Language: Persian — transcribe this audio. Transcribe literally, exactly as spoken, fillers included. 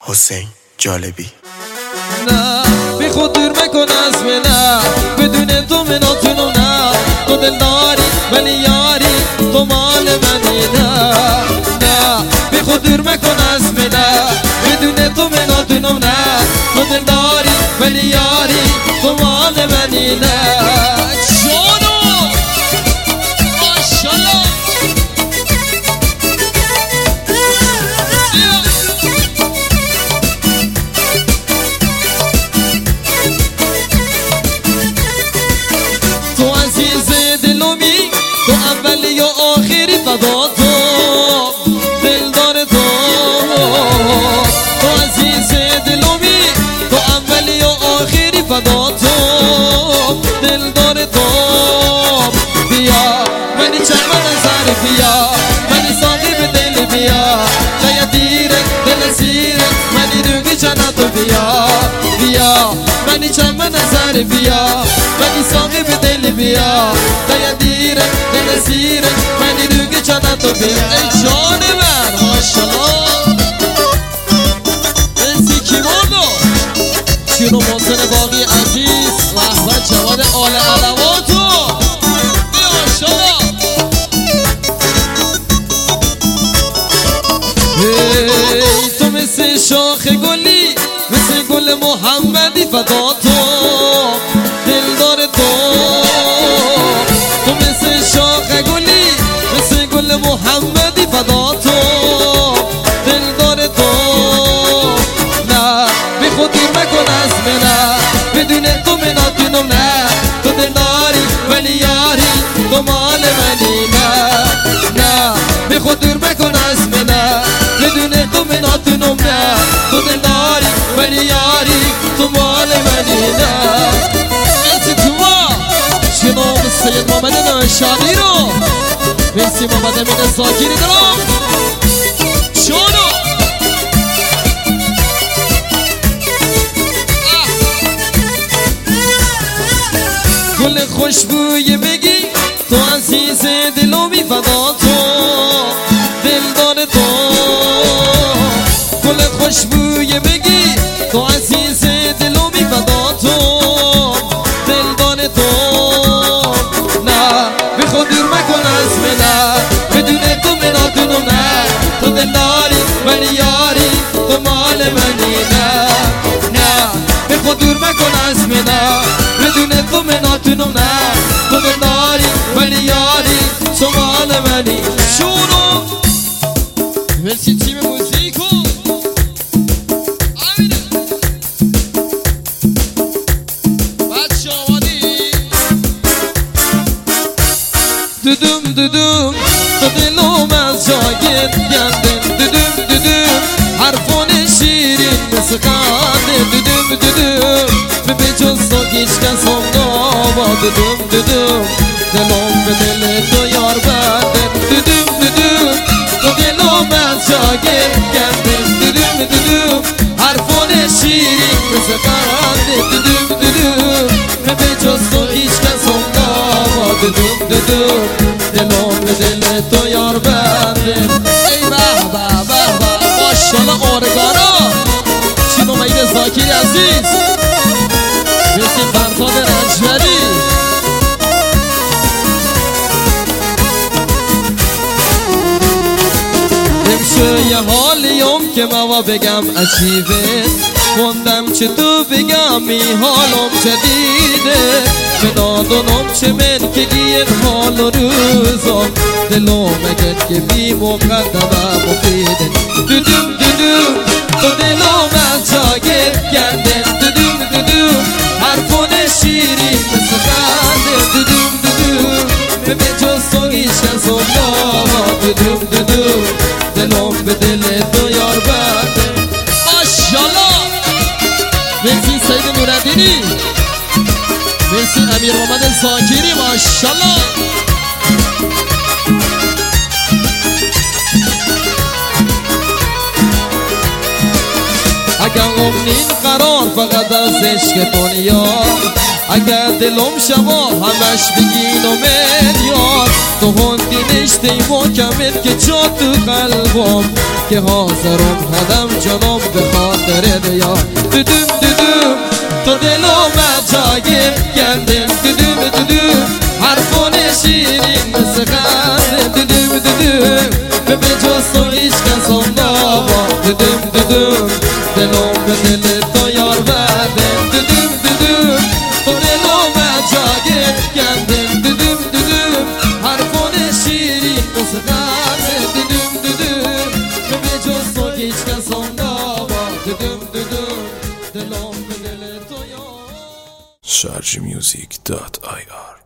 حسین جالبی. نه بی خود دور مکن از من، بدون تو مناتونو نه، تو دل داری ولی یاری تو مال منی. نه نه بی خود دور مکن از من، بدون تو مناتونو نه، تو دل داری ولی یاری تو مال منی. نه تو اولی و آخری فدا تو، دلدار تو، تو عزیز دلومی، تو اولی و آخری فدا تو، دلدار تو. بیا منی چشم نظر بیا، منی صاحب دل بیا، جای دیره دل سیره منی روگی جنت بیا. بیا منی چشم نظر بیا، منی صاحب دل بیا، جای دیره دل سیره منی روگی جنت بیا. ای جان من ماشالله بسی کی مردو چینو محسن باقی عزیز و احمد جواد آل علواتو ماشالله. ای تو مثل شاخ گلی، مثل گل محمدی فدا تو، دلدار تو، تو مثل شاخ گلی، مثل گل محمدی فدا تو، دلدار تو. نه بی خود دور مکن از من، بدون تو مناتونم نه، تو دلداری ولی یاری تو مال منی. نه نه بی خود دور مکن از من، بدون تو مناتونم نه، تو دلداری ولی یاری تو مال منی. نه انتی تو ما جناب سید محمد نوشاقی رو مرسی محمد امین زاکری دارم شونو گل خوشبوی بگی تو عزیز دلومی فدا تو، دلدار تو. گل خوشبوی بگی تو عزیز دلومی فدا تو، دلدار تو. نه بی خود دور مکن از من، بدون تو مناتونم نه، تو دلداری ولی یاری تو مال منی. نه نه بی خود دور مکن از من، بدون تو مناتونم نه، تو دلداری ولی یاری تو مال منی. شونو مرسی تیم موزیکو دودوم دودوم تو دلوم از جاگت گندن، دودوم دودوم حرفون شیرین مثل خنده، دودوم دودوم به جز تو هیچ کس هم نابا، دودوم دودوم دلوم به دل تو یار بندن، دودوم دودوم تو دلوم از جاگت گندن، دودوم دودوم حرفون شیرین مثل خنده، دودوم دودوم به جز تو هیچ کس هم نابا، دودوم دودوم دلوم به دل تو یار بنده. ای به به به به ماشالله آرگارا چینو مید زاکری عزیز مثل فرزاد رجوری. امشو یه حالیم که ما بگم عجیبه، موندم چه تو بگم می حالم جدیده، چه نادونم چه من که گیر حال و روزم، دلوم اگر که بی مقدمه مفیده، دودوم دودوم تو دلوم از جاگت گردن، دودوم دودوم حرفون شیرین مثل خنده، دودوم دودوم به جز تو هیچ کس هم نامه، دودوم دودوم دلوم به دل تو یار بنده. ماشالله مرسی سید نورالدینی، مرسی امیر محمد زاکری ماشالله. اگر امنین قرار فقط از عشق دنیا، اگر دلم شما همش بگین و من یاد، تو هندی نشتی محکمت که جا تو قلبم، که حاضرم هدم جانم به خاطر دودوم دودوم تو دلم جای کندم دودوم دودوم حرفون شیرین مثل خنده دودوم دودوم به جز تو هیچ کسم نبود دودوم دودوم دلم به دل تو یار بردم دودوم دودوم تو دلم جای کندم دودوم دودوم حرفون شیرین مثل خنده دودوم دودوم به جز تو هیچ کسم نبود دودوم دودوم دلم به دل تو یار شارژ میوزیک دات آی آر